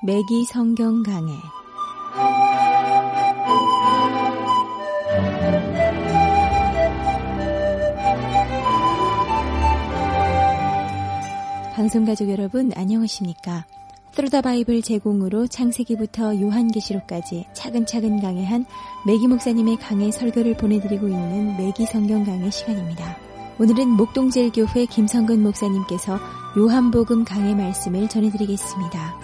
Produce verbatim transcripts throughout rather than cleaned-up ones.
매기 성경 강해. 방송가족 여러분 안녕하십니까? 트루더 바이블 제공으로 창세기부터 요한계시록까지 차근차근 강해한 매기 목사님의 강해 설교를 보내드리고 있는 매기 성경 강해 시간입니다. 오늘은 목동제일교회 김성근 목사님께서 요한복음 강해 말씀을 전해드리겠습니다.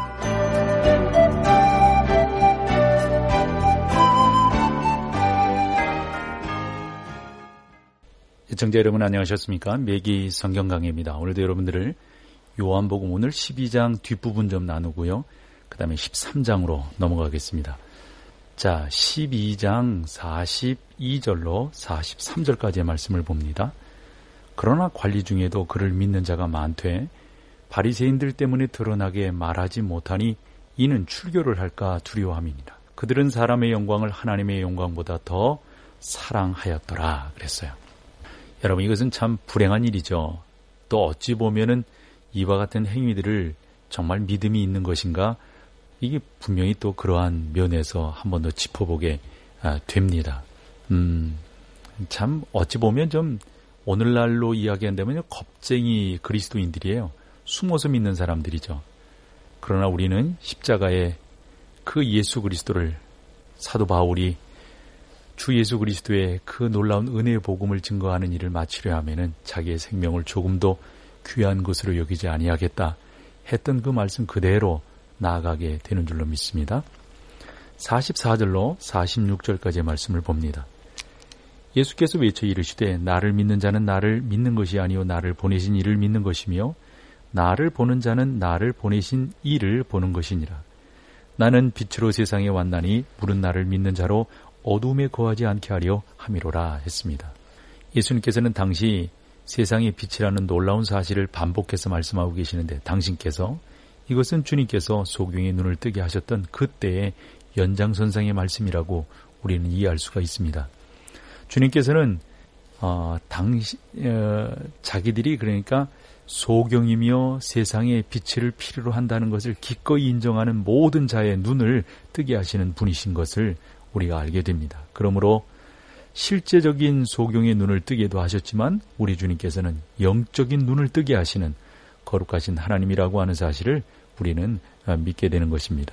시청자 여러분 안녕하셨습니까? 매기 성경 강해입니다. 오늘도 여러분들을 요한복음 오늘 십이 장 뒷부분 좀 나누고요. 그 다음에 십삼 장으로 넘어가겠습니다. 자, 십이 장 사십이 절로 사십삼 절까지의 말씀을 봅니다. 그러나 관리 중에도 그를 믿는 자가 많되 바리새인들 때문에 드러나게 말하지 못하니 이는 출교를 할까 두려워함이니라. 그들은 사람의 영광을 하나님의 영광보다 더 사랑하였더라 그랬어요. 여러분, 이것은 참 불행한 일이죠. 또 어찌 보면은 이와 같은 행위들을 정말 믿음이 있는 것인가? 이게 분명히 또 그러한 면에서 한 번 더 짚어보게 됩니다. 음, 참 어찌 보면 좀 오늘날로 이야기한다면 겁쟁이 그리스도인들이에요. 숨어서 믿는 사람들이죠. 그러나 우리는 십자가의 그 예수 그리스도를 사도 바울이 주 예수 그리스도의 그 놀라운 은혜의 복음을 증거하는 일을 마치려 하면은 자기의 생명을 조금도 귀한 것으로 여기지 아니하겠다 했던 그 말씀 그대로 나아가게 되는 줄로 믿습니다. 사십사 절로 사십육 절까지의 말씀을 봅니다. 예수께서 외쳐 이르시되 나를 믿는 자는 나를 믿는 것이 아니요 나를 보내신 이를 믿는 것이며 나를 보는 자는 나를 보내신 이를 보는 것이니라. 나는 빛으로 세상에 왔나니 물은 나를 믿는 자로 어두움에 거하지 않게 하려 함이로라 했습니다. 예수님께서는 당시 세상의 빛이라는 놀라운 사실을 반복해서 말씀하고 계시는데 당신께서 이것은 주님께서 소경의 눈을 뜨게 하셨던 그때의 연장선상의 말씀이라고 우리는 이해할 수가 있습니다. 주님께서는 어, 당시 어, 자기들이 그러니까 소경이며 세상의 빛을 필요로 한다는 것을 기꺼이 인정하는 모든 자의 눈을 뜨게 하시는 분이신 것을 우리가 알게 됩니다. 그러므로 실제적인 소경의 눈을 뜨게도 하셨지만 우리 주님께서는 영적인 눈을 뜨게 하시는 거룩하신 하나님이라고 하는 사실을 우리는 믿게 되는 것입니다.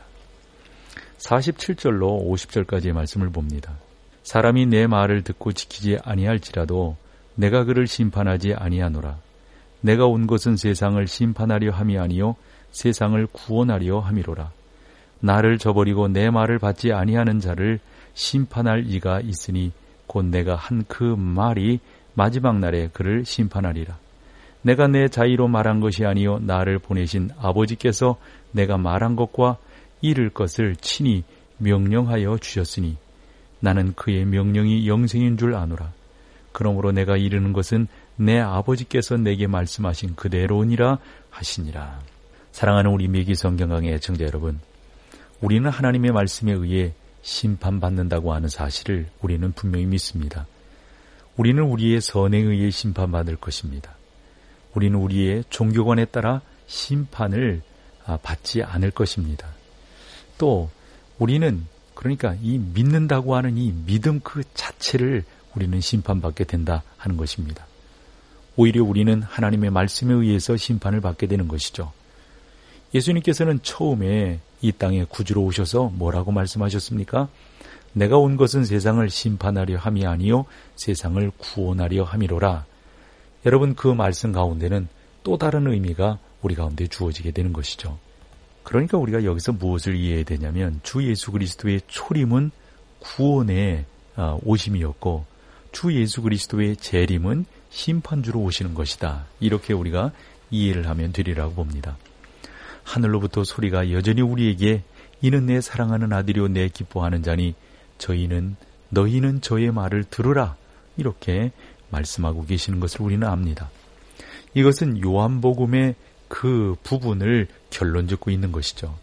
사십칠 절로 오십 절까지의 말씀을 봅니다. 사람이 내 말을 듣고 지키지 아니할지라도 내가 그를 심판하지 아니하노라. 내가 온 것은 세상을 심판하려 함이 아니요 세상을 구원하려 함이로라. 나를 저버리고 내 말을 받지 아니하는 자를 심판할 이가 있으니 곧 내가 한 그 말이 마지막 날에 그를 심판하리라. 내가 내 자의로 말한 것이 아니요 나를 보내신 아버지께서 내가 말한 것과 이를 것을 친히 명령하여 주셨으니 나는 그의 명령이 영생인 줄 아노라. 그러므로 내가 이르는 것은 내 아버지께서 내게 말씀하신 그대로니라 하시니라. 사랑하는 우리 매기 성경강의 애청자 여러분, 우리는 하나님의 말씀에 의해 심판받는다고 하는 사실을 우리는 분명히 믿습니다. 우리는 우리의 선행에 의해 심판받을 것입니다. 우리는 우리의 종교관에 따라 심판을 받지 않을 것입니다. 또 우리는 그러니까 이 믿는다고 하는 이 믿음 그 자체를 우리는 심판받게 된다 하는 것입니다. 오히려 우리는 하나님의 말씀에 의해서 심판을 받게 되는 것이죠. 예수님께서는 처음에 이 땅에 구주로 오셔서 뭐라고 말씀하셨습니까? 내가 온 것은 세상을 심판하려 함이 아니요 세상을 구원하려 함이로라. 여러분, 그 말씀 가운데는 또 다른 의미가 우리 가운데 주어지게 되는 것이죠. 그러니까 우리가 여기서 무엇을 이해해야 되냐면 주 예수 그리스도의 초림은 구원의 오심이었고 주 예수 그리스도의 재림은 심판주로 오시는 것이다. 이렇게 우리가 이해를 하면 되리라고 봅니다. 하늘로부터 소리가 여전히 우리에게 이는 내 사랑하는 아들이요 내 기뻐하는 자니 저희는 너희는 저의 말을 들으라 이렇게 말씀하고 계시는 것을 우리는 압니다. 이것은 요한복음의 그 부분을 결론 짓고 있는 것이죠.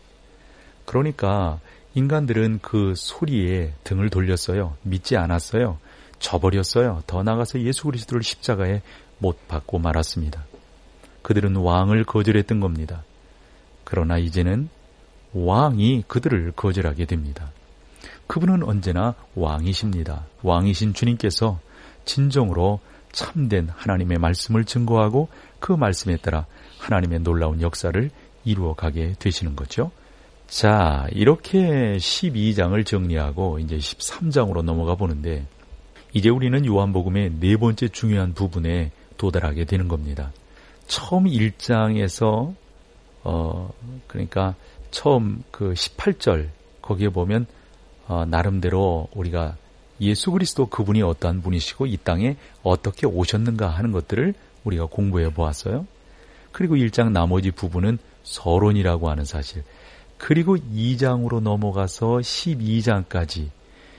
그러니까 인간들은 그 소리에 등을 돌렸어요. 믿지 않았어요. 저버렸어요. 더 나아가서 예수 그리스도를 십자가에 못 박고 말았습니다. 그들은 왕을 거절했던 겁니다. 그러나 이제는 왕이 그들을 거절하게 됩니다. 그분은 언제나 왕이십니다. 왕이신 주님께서 진정으로 참된 하나님의 말씀을 증거하고 그 말씀에 따라 하나님의 놀라운 역사를 이루어가게 되시는 거죠. 자, 이렇게 십이 장을 정리하고 이제 십삼 장으로 넘어가 보는데 이제 우리는 요한복음의 네 번째 중요한 부분에 도달하게 되는 겁니다. 처음 일 장에서 어 그러니까 처음 그 십팔 절 거기에 보면 어, 나름대로 우리가 예수 그리스도 그분이 어떠한 분이시고 이 땅에 어떻게 오셨는가 하는 것들을 우리가 공부해 보았어요. 그리고 일 장 나머지 부분은 서론이라고 하는 사실. 그리고 이 장으로 넘어가서 십이 장까지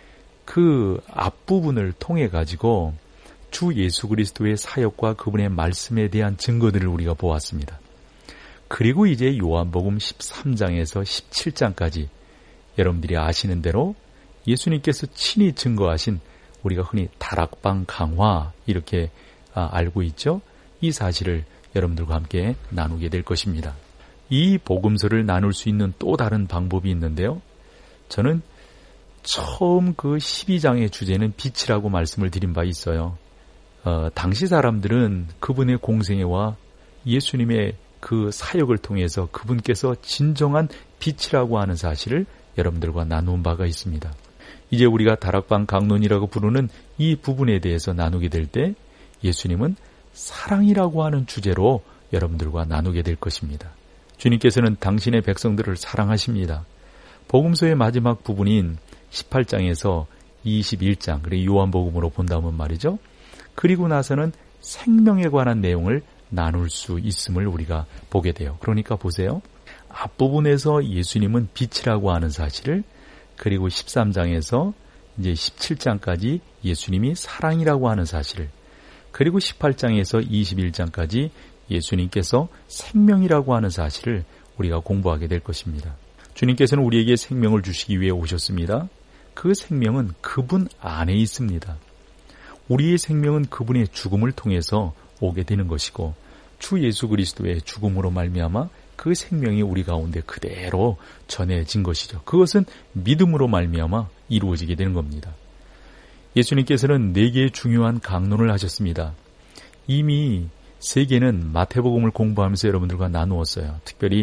그 앞부분을 통해 가지고 주 예수 그리스도의 사역과 그분의 말씀에 대한 증거들을 우리가 보았습니다. 그리고 이제 요한복음 십삼 장에서 십칠 장까지 여러분들이 아시는 대로 예수님께서 친히 증거하신 우리가 흔히 다락방 강화 이렇게 알고 있죠. 이 사실을 여러분들과 함께 나누게 될 것입니다. 이 복음서를 나눌 수 있는 또 다른 방법이 있는데요. 저는 처음 그 십이 장의 주제는 빛이라고 말씀을 드린 바 있어요. 어, 당시 사람들은 그분의 공생애와 예수님의 그 사역을 통해서 그분께서 진정한 빛이라고 하는 사실을 여러분들과 나눈 바가 있습니다. 이제 우리가 다락방 강론이라고 부르는 이 부분에 대해서 나누게 될 때 예수님은 사랑이라고 하는 주제로 여러분들과 나누게 될 것입니다. 주님께서는 당신의 백성들을 사랑하십니다. 복음서의 마지막 부분인 십팔 장에서 이십일 장, 그리고 요한복음으로 본다면 말이죠. 그리고 나서는 생명에 관한 내용을 나눌 수 있음을 우리가 보게 돼요. 그러니까 보세요. 앞부분에서 예수님은 빛이라고 하는 사실을, 그리고 십삼 장에서 이제 십칠 장까지 예수님이 사랑이라고 하는 사실을, 그리고 십팔 장에서 이십일 장까지 예수님께서 생명이라고 하는 사실을 우리가 공부하게 될 것입니다. 주님께서는 우리에게 생명을 주시기 위해 오셨습니다. 그 생명은 그분 안에 있습니다. 우리의 생명은 그분의 죽음을 통해서 오게 되는 것이고 주 예수 그리스도의 죽음으로 말미암아 그 생명이 우리 가운데 그대로 전해진 것이죠. 그것은 믿음으로 말미암아 이루어지게 되는 겁니다. 예수님께서는 네 개의 중요한 강론을 하셨습니다. 이미 세 개는 마태복음을 공부하면서 여러분들과 나누었어요. 특별히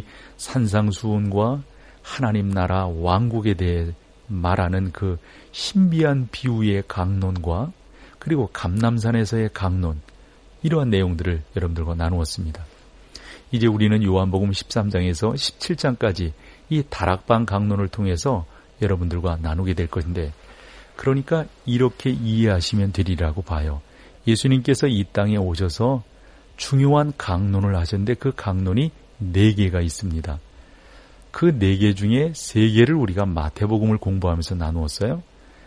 산상수훈과 하나님 나라 왕국에 대해 말하는 그 신비한 비유의 강론과 그리고 감람산에서의 강론, 이러한 내용들을 여러분들과 나누었습니다. 이제 우리는 요한복음 십삼 장에서 십칠 장까지 이 다락방 강론을 통해서 여러분들과 나누게 될 것인데, 그러니까 이렇게 이해하시면 되리라고 봐요. 예수님께서 이 땅에 오셔서 중요한 강론을 하셨는데 그 강론이 네 개가 있습니다. 그 네 개 중에 세 개를 우리가 마태복음을 공부하면서 나누었어요.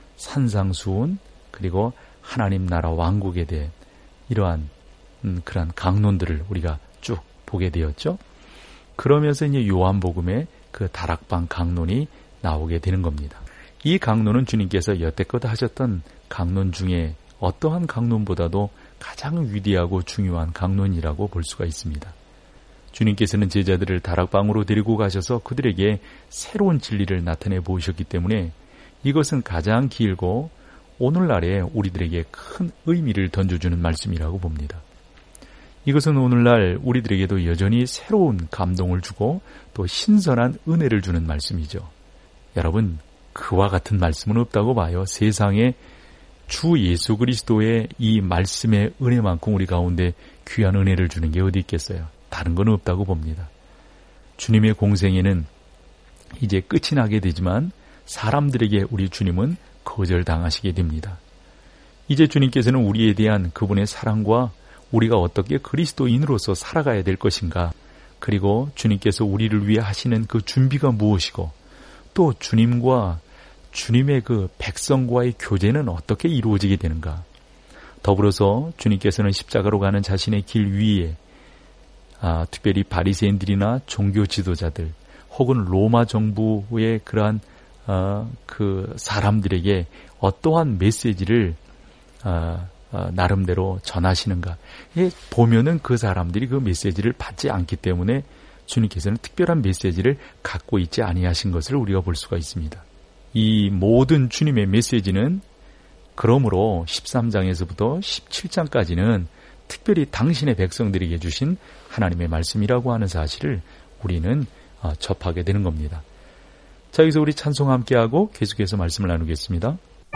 산상수훈, 그리고 하나님 나라 왕국에 대해 이러한 음, 그러한 강론들을 우리가 쭉 보게 되었죠. 그러면서 이제 요한복음에 그 다락방 강론이 나오게 되는 겁니다. 이 강론은 주님께서 여태껏 하셨던 강론 중에 어떠한 강론보다도 가장 위대하고 중요한 강론이라고 볼 수가 있습니다. 주님께서는 제자들을 다락방으로 데리고 가셔서 그들에게 새로운 진리를 나타내 보이셨기 때문에 이것은 가장 길고 오늘날에 우리들에게 큰 의미를 던져주는 말씀이라고 봅니다. 이것은 오늘날 우리들에게도 여전히 새로운 감동을 주고 또 신선한 은혜를 주는 말씀이죠. 여러분, 그와 같은 말씀은 없다고 봐요. 세상에 주 예수 그리스도의 이 말씀의 은혜만큼 우리 가운데 귀한 은혜를 주는 게 어디 있겠어요? 다른 건 없다고 봅니다. 주님의 공생애는 이제 끝이 나게 되지만 사람들에게 우리 주님은 거절당하시게 됩니다. 이제 주님께서는 우리에 대한 그분의 사랑과 우리가 어떻게 그리스도인으로서 살아가야 될 것인가, 그리고 주님께서 우리를 위해 하시는 그 준비가 무엇이고 또 주님과 주님의 그 백성과의 교제는 어떻게 이루어지게 되는가, 더불어서 주님께서는 십자가로 가는 자신의 길 위에 아, 특별히 바리새인들이나 종교 지도자들 혹은 로마 정부의 그러한 아, 그 사람들에게 어떠한 메시지를 아, 아, 나름대로 전하시는가. 예, 보면은 그 사람들이 그 메시지를 받지 않기 때문에 주님께서는 특별한 메시지를 갖고 있지 아니하신 것을 우리가 볼 수가 있습니다. 이 모든 주님의 메시지는 그러므로 십삼 장에서부터 십칠 장까지는 특별히 당신의 백성들에게 주신 하나님의 말씀이라고 하는 사실을 우리는 접하게 되는 겁니다. 자, 여기서 우리 찬송 함께하고 계속해서 말씀을 나누겠습니다.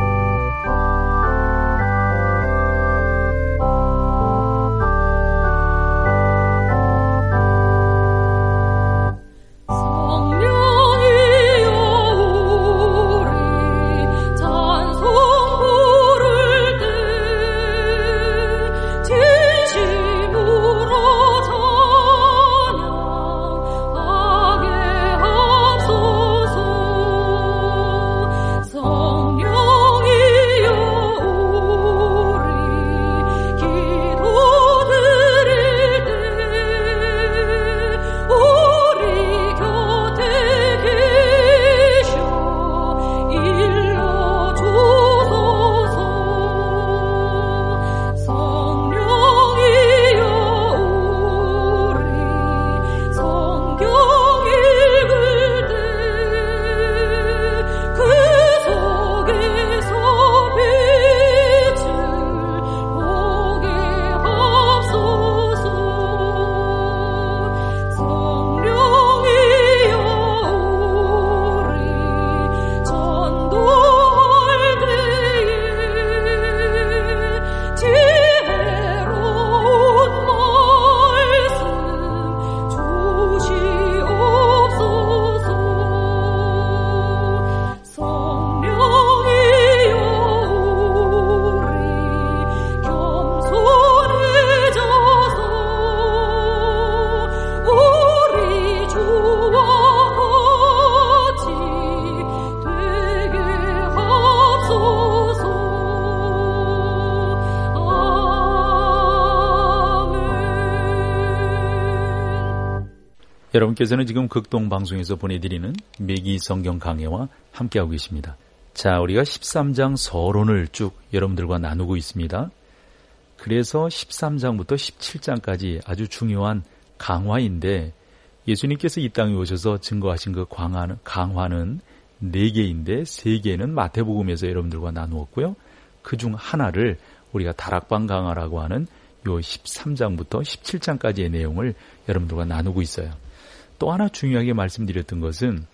여러분께서는 지금 극동방송에서 보내드리는 매기 성경 강해와 함께하고 계십니다. 자, 우리가 십삼 장 서론을 쭉 여러분들과 나누고 있습니다. 그래서 십삼 장부터 십칠 장까지 아주 중요한 강화인데 예수님께서 이 땅에 오셔서 증거하신 그 강화는, 강화는 네 개인데 세 개는 마태복음에서 여러분들과 나누었고요. 그중 하나를 우리가 다락방 강화라고 하는 요 십삼 장부터 십칠 장까지의 내용을 여러분들과 나누고 있어요. 또 하나 중요하게 말씀드렸던 것은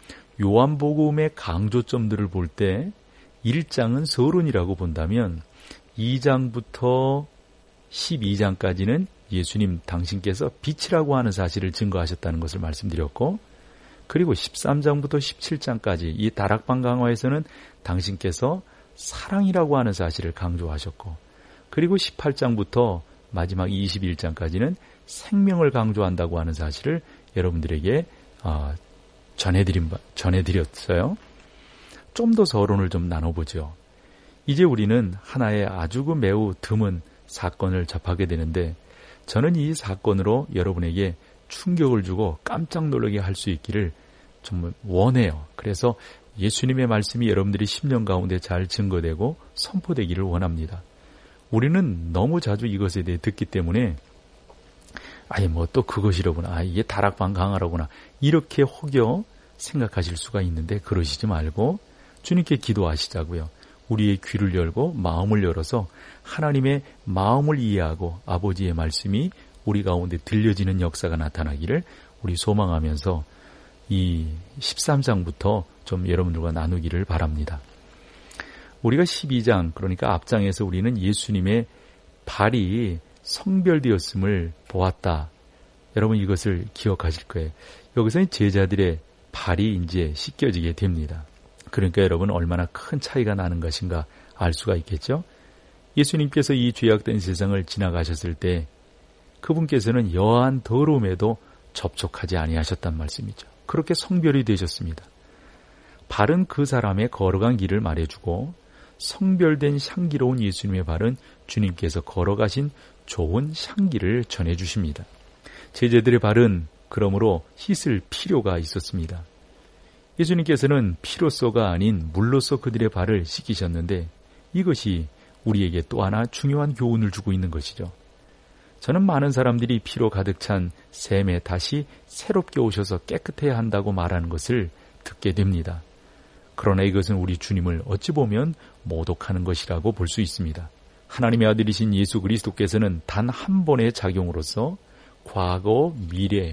요한복음의 강조점들을 볼 때 일 장은 서론이라고 본다면 이 장부터 십이 장까지는 예수님 당신께서 빛이라고 하는 사실을 증거하셨다는 것을 말씀드렸고, 그리고 십삼 장부터 십칠 장까지 이 다락방 강화에서는 당신께서 사랑이라고 하는 사실을 강조하셨고, 그리고 십팔 장부터 마지막 이십일 장까지는 생명을 강조한다고 하는 사실을 여러분들에게 어, 전해드린, 전해드렸어요. 좀 더 서론을 좀 나눠보죠. 이제 우리는 하나의 아주 그 매우 드문 사건을 접하게 되는데, 저는 이 사건으로 여러분에게 충격을 주고 깜짝 놀라게 할 수 있기를 정말 원해요. 그래서 예수님의 말씀이 여러분들이 심령 가운데 잘 증거되고 선포되기를 원합니다. 우리는 너무 자주 이것에 대해 듣기 때문에 아니 뭐 또 그것이로구나, 아, 이게 다락방 강화로구나, 이렇게 혹여 생각하실 수가 있는데 그러시지 말고 주님께 기도하시자고요. 우리의 귀를 열고 마음을 열어서 하나님의 마음을 이해하고 아버지의 말씀이 우리 가운데 들려지는 역사가 나타나기를 우리 소망하면서 이 십삼 장부터 좀 여러분들과 나누기를 바랍니다. 우리가 십이 장, 그러니까 앞장에서 우리는 예수님의 발이 성별되었음을 보았다. 여러분 이것을 기억하실 거예요. 여기서 제자들의 발이 이제 씻겨지게 됩니다. 그러니까 여러분 얼마나 큰 차이가 나는 것인가 알 수가 있겠죠. 예수님께서 이 죄악된 세상을 지나가셨을 때 그분께서는 여한 더러움에도 접촉하지 아니하셨단 말씀이죠. 그렇게 성별이 되셨습니다. 발은 그 사람의 걸어간 길을 말해주고 성별된 향기로운 예수님의 발은 주님께서 걸어가신 좋은 향기를 전해주십니다. 제자들의 발은 그러므로 씻을 필요가 있었습니다. 예수님께서는 피로서가 아닌 물로서 그들의 발을 씻기셨는데 이것이 우리에게 또 하나 중요한 교훈을 주고 있는 것이죠. 저는 많은 사람들이 피로 가득 찬 샘에 다시 새롭게 오셔서 깨끗해야 한다고 말하는 것을 듣게 됩니다. 그러나 이것은 우리 주님을 어찌 보면 모독하는 것이라고 볼 수 있습니다. 하나님의 아들이신 예수 그리스도께서는 단 한 번의 작용으로서 과거, 미래,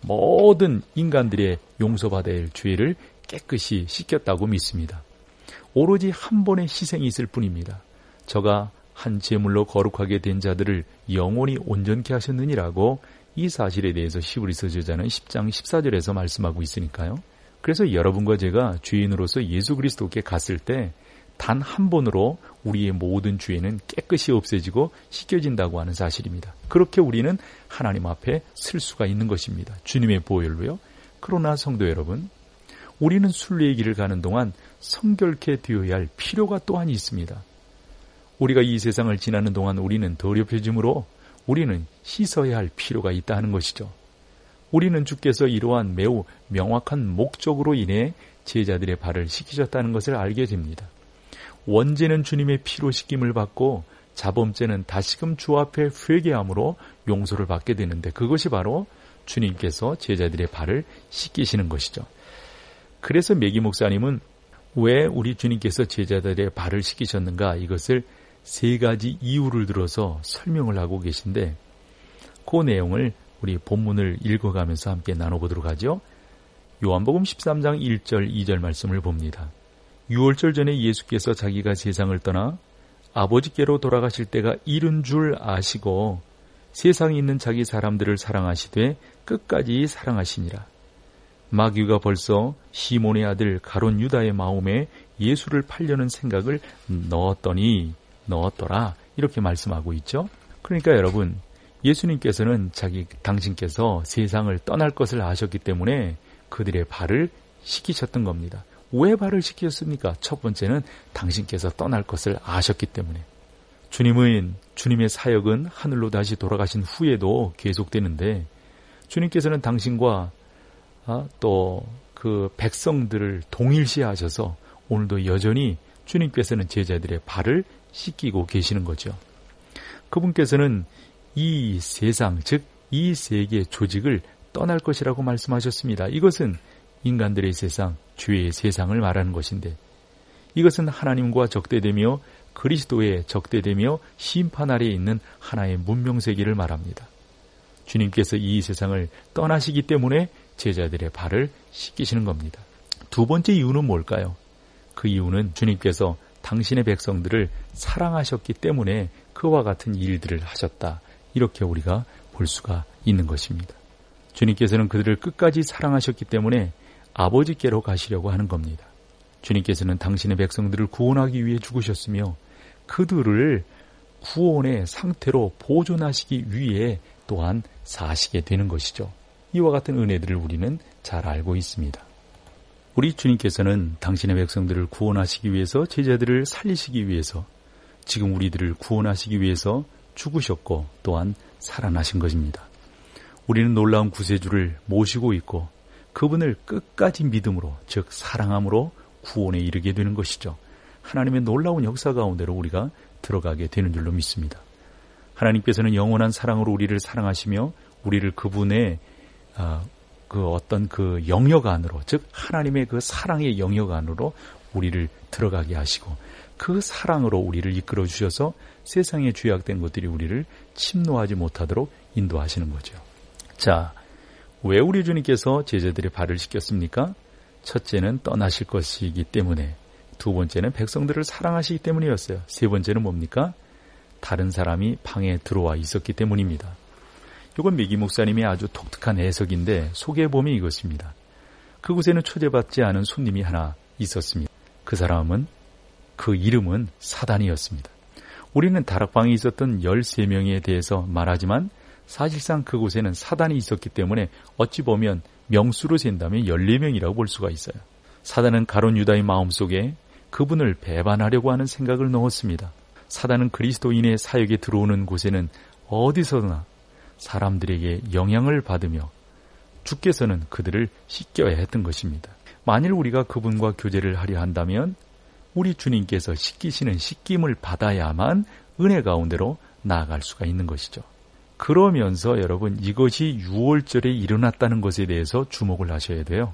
모든 인간들의 용서받아야 할 죄를 깨끗이 씻겼다고 믿습니다. 오로지 한 번의 희생이 있을 뿐입니다. 저가 한 제물로 거룩하게 된 자들을 영원히 온전케 하셨느니라고 이 사실에 대해서 히브리서 저자는 십 장 십사 절에서 말씀하고 있으니까요. 그래서 여러분과 제가 죄인으로서 예수 그리스도께 갔을 때 단 한 번으로 우리의 모든 죄는 깨끗이 없애지고 씻겨진다고 하는 사실입니다. 그렇게 우리는 하나님 앞에 쓸 수가 있는 것입니다. 주님의 보혈로요. 그러나 성도 여러분, 우리는 순례의 길을 가는 동안 성결케 되어야 할 필요가 또한 있습니다. 우리가 이 세상을 지나는 동안 우리는 더럽혀짐으로 우리는 씻어야 할 필요가 있다 하는 것이죠. 우리는 주께서 이러한 매우 명확한 목적으로 인해 제자들의 발을 씻기셨다는 것을 알게 됩니다. 원죄는 주님의 피로 씻김을 받고 자범죄는 다시금 주 앞에 회개함으로 용서를 받게 되는데 그것이 바로 주님께서 제자들의 발을 씻기시는 것이죠. 그래서 매기 목사님은 왜 우리 주님께서 제자들의 발을 씻기셨는가 이것을 세 가지 이유를 들어서 설명을 하고 계신데 그 내용을 우리 본문을 읽어가면서 함께 나눠보도록 하죠. 요한복음 십삼 장 일 절 이 절 말씀을 봅니다. 유월절 전에 예수께서 자기가 세상을 떠나 아버지께로 돌아가실 때가 이른 줄 아시고 세상에 있는 자기 사람들을 사랑하시되 끝까지 사랑하시니라. 마귀가 벌써 시몬의 아들 가룟 유다의 마음에 예수를 팔려는 생각을 넣었더니 넣었더라 이렇게 말씀하고 있죠. 그러니까 여러분 예수님께서는 자기 당신께서 세상을 떠날 것을 아셨기 때문에 그들의 발을 씻기셨던 겁니다. 왜 발을 씻기셨습니까? 첫 번째는 당신께서 떠날 것을 아셨기 때문에. 주님은 주님의 사역은 하늘로 다시 돌아가신 후에도 계속되는데 주님께서는 당신과 아, 또 그 백성들을 동일시하셔서 오늘도 여전히 주님께서는 제자들의 발을 씻기고 계시는 거죠. 그분께서는 이 세상, 즉 이 세계 조직을 떠날 것이라고 말씀하셨습니다. 이것은 인간들의 세상, 죄의 세상을 말하는 것인데 이것은 하나님과 적대되며 그리스도의 적대되며 심판 아래에 있는 하나의 문명세계를 말합니다. 주님께서 이 세상을 떠나시기 때문에 제자들의 발을 씻기시는 겁니다. 두 번째 이유는 뭘까요? 그 이유는 주님께서 당신의 백성들을 사랑하셨기 때문에 그와 같은 일들을 하셨다. 이렇게 우리가 볼 수가 있는 것입니다. 주님께서는 그들을 끝까지 사랑하셨기 때문에 아버지께로 가시려고 하는 겁니다. 주님께서는 당신의 백성들을 구원하기 위해 죽으셨으며 그들을 구원의 상태로 보존하시기 위해 또한 사시게 되는 것이죠. 이와 같은 은혜들을 우리는 잘 알고 있습니다. 우리 주님께서는 당신의 백성들을 구원하시기 위해서 제자들을 살리시기 위해서 지금 우리들을 구원하시기 위해서 죽으셨고 또한 살아나신 것입니다. 우리는 놀라운 구세주를 모시고 있고 그분을 끝까지 믿음으로 즉 사랑함으로 구원에 이르게 되는 것이죠. 하나님의 놀라운 역사 가운데로 우리가 들어가게 되는 줄로 믿습니다. 하나님께서는 영원한 사랑으로 우리를 사랑하시며 우리를 그분의 아, 그 어떤 그 영역 안으로 즉 하나님의 그 사랑의 영역 안으로 우리를 들어가게 하시고 그 사랑으로 우리를 이끌어 주셔서 세상에 죄악된 것들이 우리를 침노하지 못하도록 인도하시는 거죠. 자, 왜 우리 주님께서 제자들의 발을 씻겼습니까? 첫째는 떠나실 것이기 때문에, 두 번째는 백성들을 사랑하시기 때문이었어요. 세 번째는 뭡니까? 다른 사람이 방에 들어와 있었기 때문입니다. 이건 매기 목사님의 아주 독특한 해석인데 소개해보면 이것입니다. 그곳에는 초대받지 않은 손님이 하나 있었습니다. 그 사람은 그 이름은 사단이었습니다. 우리는 다락방에 있었던 열세 명에 대해서 말하지만 사실상 그곳에는 사단이 있었기 때문에 어찌 보면 명수로 센다면 열네 명이라고 볼 수가 있어요. 사단은 가룟 유다의 마음속에 그분을 배반하려고 하는 생각을 넣었습니다. 사단은 그리스도인의 사역에 들어오는 곳에는 어디서나 사람들에게 영향을 받으며 주께서는 그들을 씻겨야 했던 것입니다. 만일 우리가 그분과 교제를 하려 한다면 우리 주님께서 씻기시는 씻김을 받아야만 은혜 가운데로 나아갈 수가 있는 것이죠. 그러면서 여러분 이것이 유월절에 일어났다는 것에 대해서 주목을 하셔야 돼요.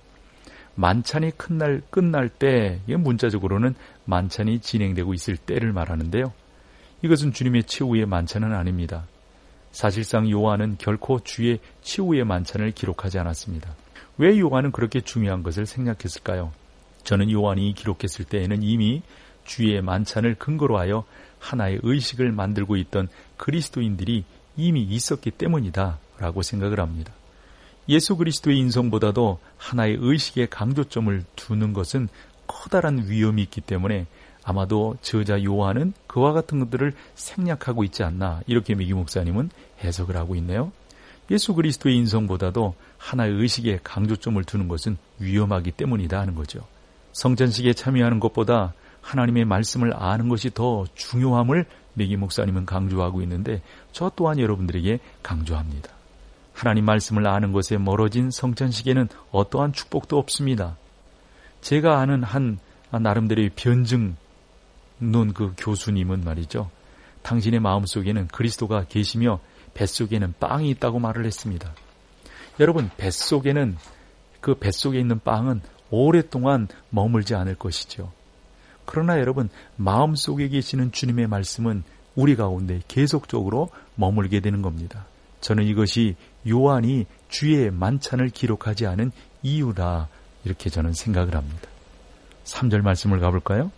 만찬이 큰 날 끝날 때, 이게 문자적으로는 만찬이 진행되고 있을 때를 말하는데요. 이것은 주님의 최후의 만찬은 아닙니다. 사실상 요한은 결코 주의 최후의 만찬을 기록하지 않았습니다. 왜 요한은 그렇게 중요한 것을 생략했을까요? 저는 요한이 기록했을 때에는 이미 주의 만찬을 근거로 하여 하나의 의식을 만들고 있던 그리스도인들이 이미 있었기 때문이다 라고 생각을 합니다. 예수 그리스도의 인성보다도 하나의 의식에 강조점을 두는 것은 커다란 위험이 있기 때문에 아마도 저자 요한은 그와 같은 것들을 생략하고 있지 않나, 이렇게 매기 목사님은 해석을 하고 있네요. 예수 그리스도의 인성보다도 하나의 의식에 강조점을 두는 것은 위험하기 때문이다 하는 거죠. 성찬식에 참여하는 것보다 하나님의 말씀을 아는 것이 더 중요함을 매기 목사님은 강조하고 있는데, 저 또한 여러분들에게 강조합니다. 하나님 말씀을 아는 것에 멀어진 성찬식에는 어떠한 축복도 없습니다. 제가 아는 한 나름대로의 변증 논 그 교수님은 말이죠, 당신의 마음속에는 그리스도가 계시며 뱃속에는 빵이 있다고 말을 했습니다. 여러분, 뱃속에는, 그 뱃속에 있는 빵은 오랫동안 머물지 않을 것이죠. 그러나 여러분, 마음속에 계시는 주님의 말씀은 우리 가운데 계속적으로 머물게 되는 겁니다. 저는 이것이 요한이 주의 만찬을 기록하지 않은 이유라, 이렇게 저는 생각을 합니다. 삼 절 말씀을 가볼까요?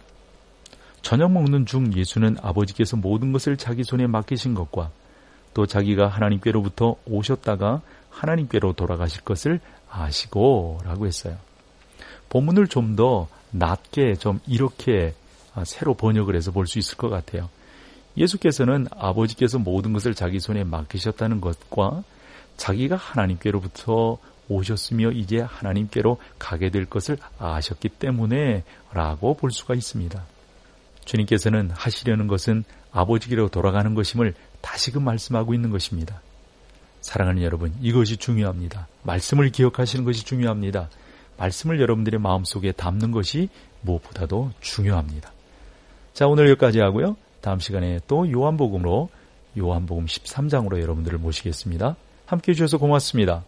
저녁 먹는 중 예수는 아버지께서 모든 것을 자기 손에 맡기신 것과 또 자기가 하나님께로부터 오셨다가 하나님께로 돌아가실 것을 아시고 라고 했어요. 본문을 좀 더 낮게 좀 이렇게 새로 번역을 해서 볼 수 있을 것 같아요. 예수께서는 아버지께서 모든 것을 자기 손에 맡기셨다는 것과 자기가 하나님께로부터 오셨으며 이제 하나님께로 가게 될 것을 아셨기 때문에 라고 볼 수가 있습니다. 주님께서는 하시려는 것은 아버지께로 돌아가는 것임을 다시금 말씀하고 있는 것입니다. 사랑하는 여러분, 이것이 중요합니다. 말씀을 기억하시는 것이 중요합니다. 말씀을 여러분들의 마음속에 담는 것이 무엇보다도 중요합니다. 자, 오늘 여기까지 하고요. 다음 시간에 또 요한복음으로, 요한복음 십삼 장으로 여러분들을 모시겠습니다. 함께해 주셔서 고맙습니다.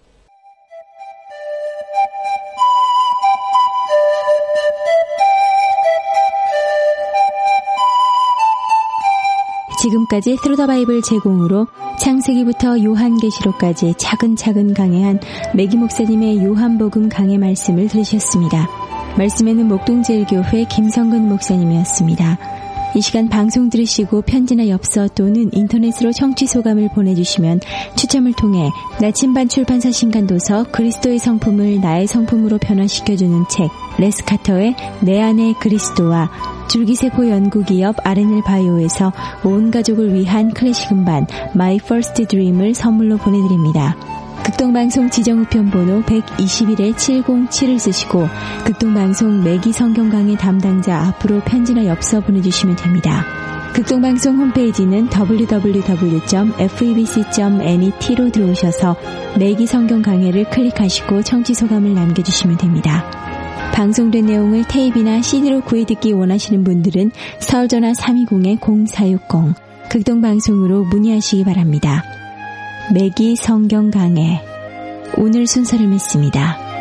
지금까지 스루 더 바이블 제공으로 창세기부터 요한계시록까지 차근차근 강해한 매기 목사님의 요한복음 강해 말씀을 들으셨습니다. 말씀에는 목동제일교회 김성근 목사님이었습니다. 이 시간 방송 들으시고 편지나 엽서 또는 인터넷으로 청취 소감을 보내주시면 추첨을 통해 나침반 출판사 신간도서 그리스도의 성품을 나의 성품으로 변화시켜주는 책 레스카터의 내 안의 그리스도와 줄기세포 연구기업 알엔엘 바이오에서 온 가족을 위한 클래식 음반 My First Dream을 선물로 보내드립니다. 극동방송 지정우편 번호 백이십일 칠공칠을 쓰시고 극동방송 매기 성경강의 담당자 앞으로 편지나 엽서 보내주시면 됩니다. 극동방송 홈페이지는 더블유 더블유 더블유 점 에프이비씨 점 넷으로 들어오셔서 매기 성경강해를 클릭하시고 청취소감을 남겨주시면 됩니다. 방송된 내용을 테이프나 씨디로 구해듣기 원하시는 분들은 서울전화 삼이공 공사육공 극동방송으로 문의하시기 바랍니다. 매기 성경 강해 오늘 순서를 맺습니다.